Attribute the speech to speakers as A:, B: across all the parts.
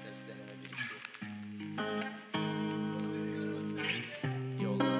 A: Ses deneme 1-2. Yolla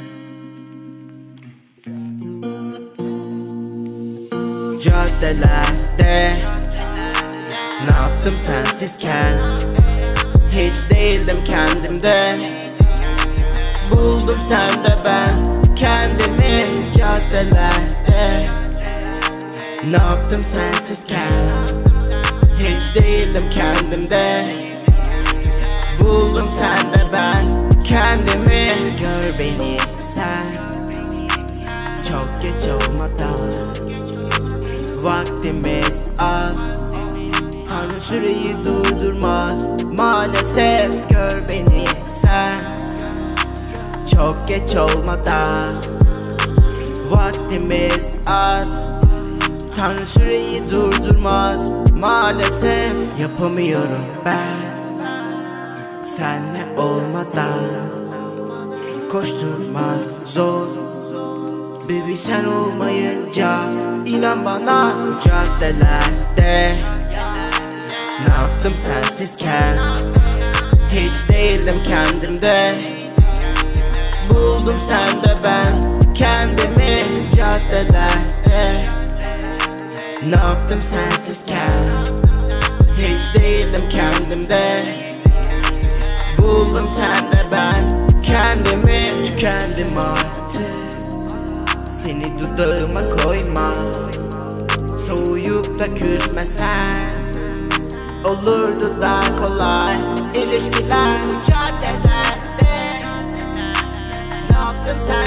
A: kanka. Caddelerde ne yaptım sensizken, hiç değildim kendimde. Buldum sende ben kendimi caddelerde. Ne yaptım sensizken, hiç değildim kendimde. Buldum sende ben kendimi. Gör beni sen, çok geç olmadan. Vaktimiz az, Tanrı süreyi durdurmaz. Maalesef gör beni sen, çok geç olmadan. Vaktimiz az, Tanrı süreyi durdurmaz. Maalesef yapamıyorum ben senle olmadan. Koşturmak zor baby sen olmayınca. İnan bana caddelerde ne yaptım sensizken, hiç değildim kendimde. Buldum sende ben kendimi caddelerde. Ne yaptım sensizken, hiç değildim kendimde. Buldum sende ben kendimi. Tükendim artık, seni dudağıma koyma. Soğuyup da küsmesen olurdu daha kolay ilişkiler. Caddelerde ne yaptım sen